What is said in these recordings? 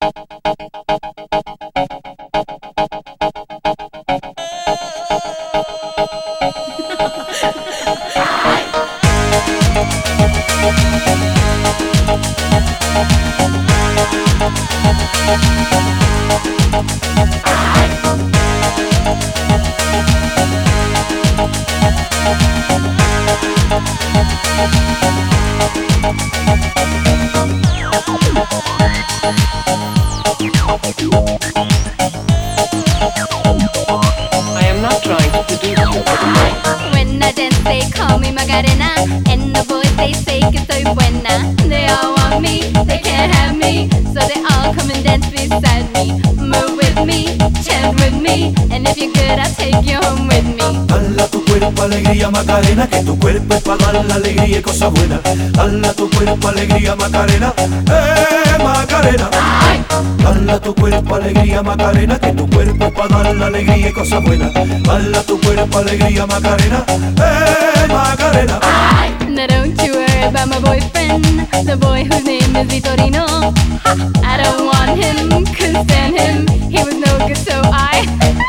I am not trying to seduce you. When I dance they call me Macarena, and the boys they say que soy buena. They all want me, they can't have me, so they all come and dance beside me. Move with me, chant with me, and if you're good I'll take you home with me. Dala tu cuerpo alegría Macarena, que tu cuerpo es para dar la alegría y cosas buenas. Dala tu cuerpo alegría Macarena, Macarena. Dala tu cuerpo alegría Macarena, que tu cuerpo es para dar la alegría y cosas buenas. Dala tu cuerpo alegría Macarena, Macarena. Now don't you worry about my boyfriend, the boy whose name is Vitorino. I don't want him, couldn't stand him, he was no good so I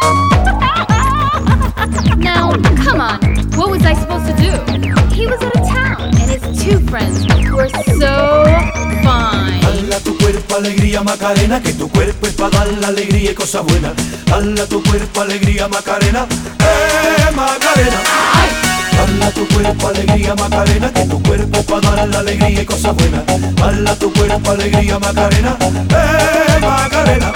Now, come on, what was I supposed to do? He was out of town, and his two friends were so fine. Dala tu cuerpo alegría Macarena, que tu cuerpo es para dar la alegría y cosas buenas. Dala tu cuerpo alegría Macarena, Macarena. Dala tu cuerpo alegría Macarena, que tu cuerpo es para dar la alegría y cosas buenas. Dala tu cuerpo alegría Macarena, Macarena.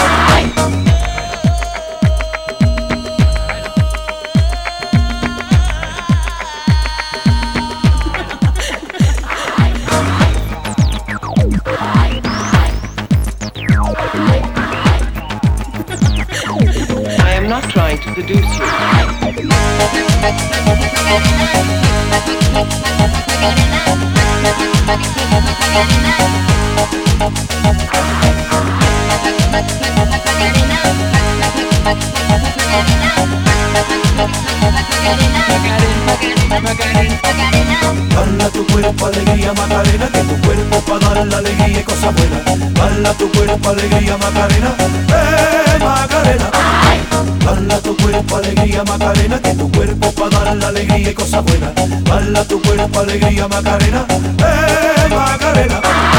I am not trying to seduce you. Dala tu cuerpo alegría Macarena, que tu cuerpo es para dar la alegría y cosas buenas. Dala tu cuerpo alegría Macarena, Macarena. Dala tu cuerpo alegría Macarena, que tu cuerpo es para dar la alegría y cosas buenas. Dala tu cuerpo alegría Macarena, Macarena.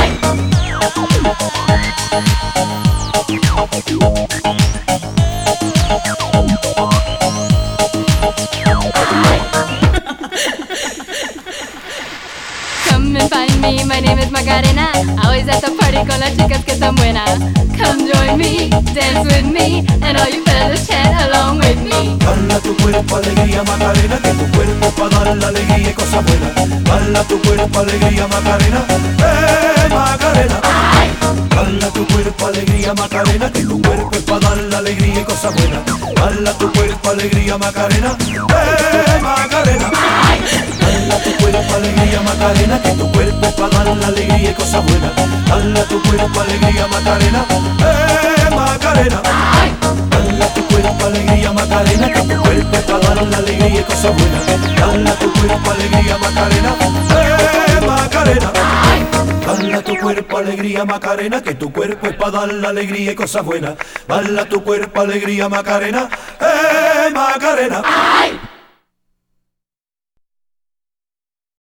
Come and find me, my name is Macarena. Always at the party con las chicas que están buenas. Come join me, dance with me, and all you fellas chant along with me. Dala tu cuerpo alegría Macarena, que tu cuerpo es para dar la alegría y cosas buenas. Dala tu cuerpo alegría Macarena, Macarena. Dala tu cuerpo alegría Macarena, que tu cuerpo es para dar la alegría y cosas buenas. Dala tu cuerpo alegría Macarena, Macarena. Dala tu cuerpo alegría Macarena, que tu cuerpo es para dar la alegría y cosas buenas. Dala tu cuerpo alegría Macarena, Macarena. Dala tu cuerpo alegría Macarena, que tu cuerpo es para dar la alegría y cosas buenas. Dala tu cuerpo alegría Macarena, Macarena. Dala tu cuerpo alegría Macarena, que tu cuerpo es para dar la alegría y cosas buenas. Dala tu cuerpo alegría Macarena, Macarena.